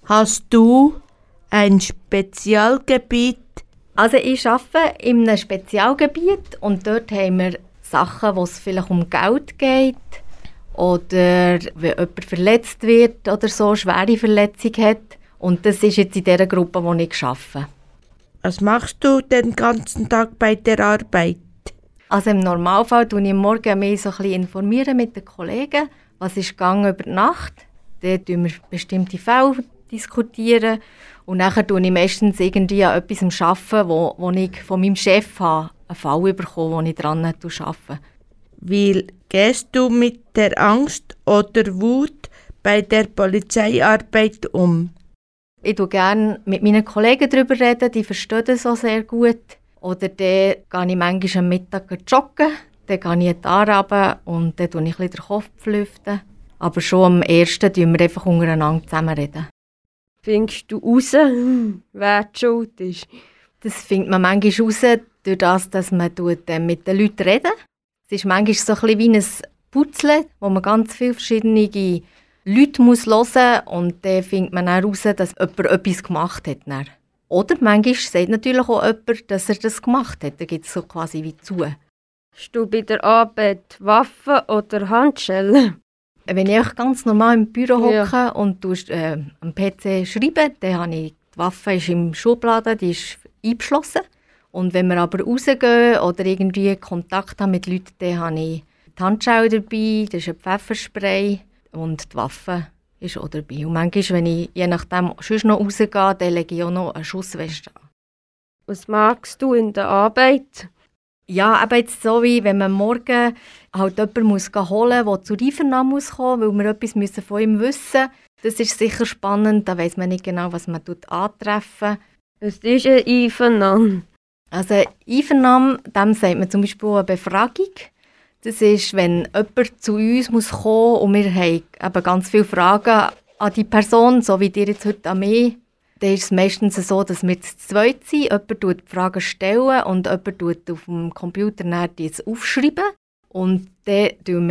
Hast du ein Spezialgebiet? Also ich arbeite in einem Spezialgebiet und dort haben wir Sachen, wo es vielleicht um Geld geht oder wenn jemand verletzt wird oder so, schwere Verletzung hat. Und das ist jetzt in dieser Gruppe, wo ich arbeite. Was machst du den ganzen Tag bei der Arbeit? Also im Normalfall informiere ich am Morgen mich so ein bisschen informieren mit den Kollegen, was ist gegangen über die Nacht. Dann diskutieren wir bestimmte Fälle diskutieren und dann arbeite ich meistens irgendwie an etwas arbeiten, wo ich von meinem Chef habe, einen Fall bekomme, wo ich daran arbeite. Wie gehst du mit der Angst oder Wut bei der Polizeiarbeit um? Ich rede gerne mit meinen Kollegen darüber reden, die verstehen das auch sehr gut. Oder dann gehe ich manchmal am Mittag joggen, dann gehe ich in die Aare runter und dann lüfte ich ein bisschen den Kopf. Aber schon am ersten reden wir einfach untereinander zusammen reden. Findest du raus, wer die schuld ist? Das findet man manchmal raus, durch das, dass man mit den Leuten redet. Es ist manchmal so ein bisschen wie ein Puzzle, wo man ganz viele verschiedene Leute hören muss. Und dann findet man dann raus, dass jemand etwas gemacht hat. Dann. Oder manchmal sagt natürlich auch jemand, dass er das gemacht hat. Dann gibt es so quasi wie zu. Hast du bei der Arbeit Waffen oder Handschellen? Wenn ich ganz normal im Büro hocke und am PC schreibe, dann habe ich die Waffe ist im Schubladen, die ist eingeschlossen. Und wenn wir aber rausgehen oder irgendwie Kontakt haben mit Leuten, dann habe ich die Handschellen dabei, das ist ein Pfefferspray und die Waffe ist auch dabei. Und manchmal, wenn ich je nachdem sonst noch rausgehe, dann lege ich auch noch eine Schussweste an. Was magst du in der Arbeit? Ja, aber jetzt so wie wenn man morgen halt jemanden muss holen muss, der zur Einvernahme kommen muss, weil wir etwas von ihm wissen müssen. Das ist sicher spannend, da weiss man nicht genau, was man antreffen. Was ist eine Einvernahme? Also Einvernahme, dem sagt man zum Beispiel eine Befragung. Das ist, wenn jemand zu uns muss kommen und wir haben eben ganz viele Fragen an die Person, so wie ihr jetzt heute an mich. Dann ist es meistens so, dass wir zu zweit sind. Jemand stellen die Fragen stellen und jemand tut auf dem Computer die jetzt aufschreiben. Und dann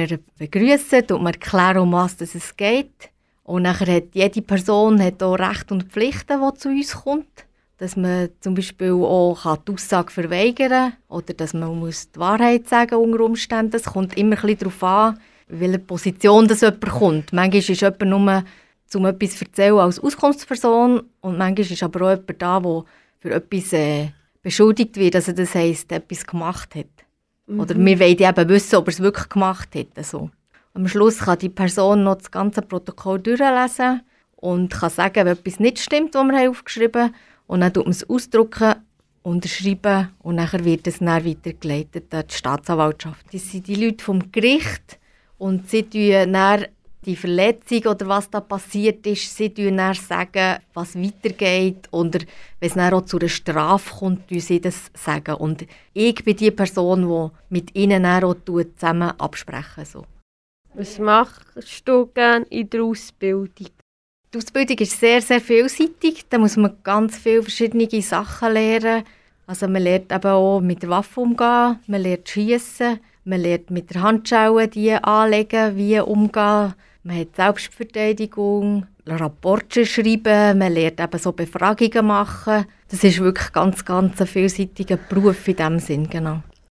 begrüßen wir, erklären, um was es geht. Und nachher hat jede Person auch Rechte und Pflichten, die zu uns kommt. Dass man zum Beispiel auch die Aussage verweigern kann oder dass man die Wahrheit sagen unter Umständen. Es kommt immer ein bisschen darauf an, in welcher Position das jemand kommt. Manchmal ist jemand nur um etwas zu erzählen als Auskunftsperson und manchmal ist aber auch jemand da, der für etwas beschuldigt wird, also das heisst, etwas gemacht hat. Oder wir wollen eben wissen, ob er es wirklich gemacht hat. Also. Am Schluss kann die Person noch das ganze Protokoll durchlesen und kann sagen, wenn etwas nicht stimmt, was wir aufgeschrieben haben. Und dann tut man es ausdrucken, unterschreiben und dann wird es dann weitergeleitet an die Staatsanwaltschaft. Das sind die Leute vom Gericht und sie tun dann die Verletzung oder was da passiert ist, sie tun dann sagen, was weitergeht oder wenn es dann auch zu einer Strafe kommt, tun sie das sagen. Und ich bin die Person, die mit ihnen dann auch zusammen absprechen. So. Was machst du gerne in der Ausbildung? Die Ausbildung ist sehr, sehr vielseitig. Da muss man ganz viele verschiedene Sachen lernen. Also man lernt eben auch mit der Waffe umgehen, man lernt schiessen, man lernt mit der Handschelle die anlegen, wie umgehen. Man hat Selbstverteidigung, Rapporte schreiben, man lernt eben so Befragungen machen. Das ist wirklich ganz ein vielseitiger Beruf in diesem Sinn, genau.